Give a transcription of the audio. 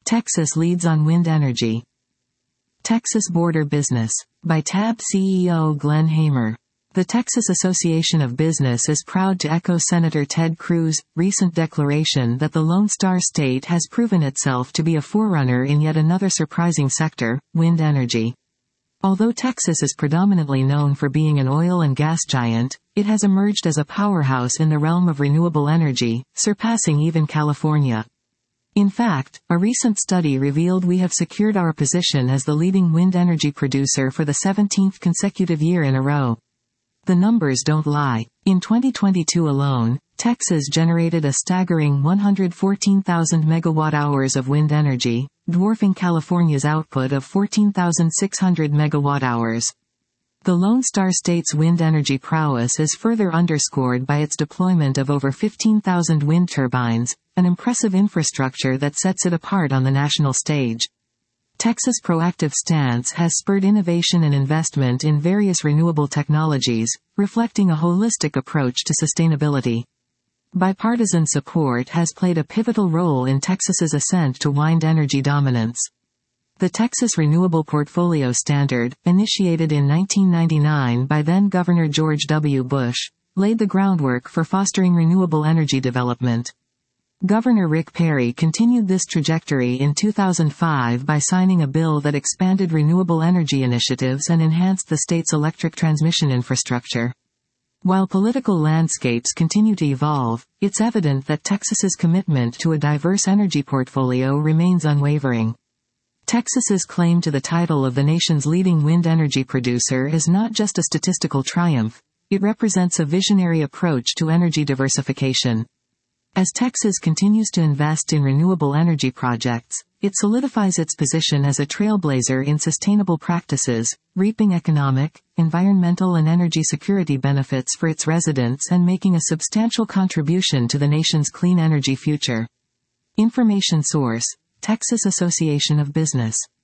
Texas leads on wind energy. Texas Border Business. By TAB CEO Glenn Hamer. The Texas Association of Business is proud to echo Senator Ted Cruz's recent declaration that the Lone Star State has proven itself to be a forerunner in yet another surprising sector, wind energy. Although Texas is predominantly known for being an oil and gas giant, it has emerged as a powerhouse in the realm of renewable energy, surpassing even California. In fact, a recent study revealed we have secured our position as the leading wind energy producer for the 17th consecutive year in a row. The numbers don't lie. In 2022 alone, Texas generated a staggering 114,000 megawatt-hours of wind energy, dwarfing California's output of 14,600 megawatt-hours. The Lone Star State's wind energy prowess is further underscored by its deployment of over 15,000 wind turbines, an impressive infrastructure that sets it apart on the national stage. Texas' proactive stance has spurred innovation and investment in various renewable technologies, reflecting a holistic approach to sustainability. Bipartisan support has played a pivotal role in Texas's ascent to wind energy dominance. The Texas Renewable Portfolio Standard, initiated in 1999 by then-Governor George W. Bush, laid the groundwork for fostering renewable energy development. Governor Rick Perry continued this trajectory in 2005 by signing a bill that expanded renewable energy initiatives and enhanced the state's electric transmission infrastructure. While political landscapes continue to evolve, it's evident that Texas's commitment to a diverse energy portfolio remains unwavering. Texas's claim to the title of the nation's leading wind energy producer is not just a statistical triumph, it represents a visionary approach to energy diversification. As Texas continues to invest in renewable energy projects, it solidifies its position as a trailblazer in sustainable practices, reaping economic, environmental and energy security benefits for its residents and making a substantial contribution to the nation's clean energy future. Information source: Texas Association of Business.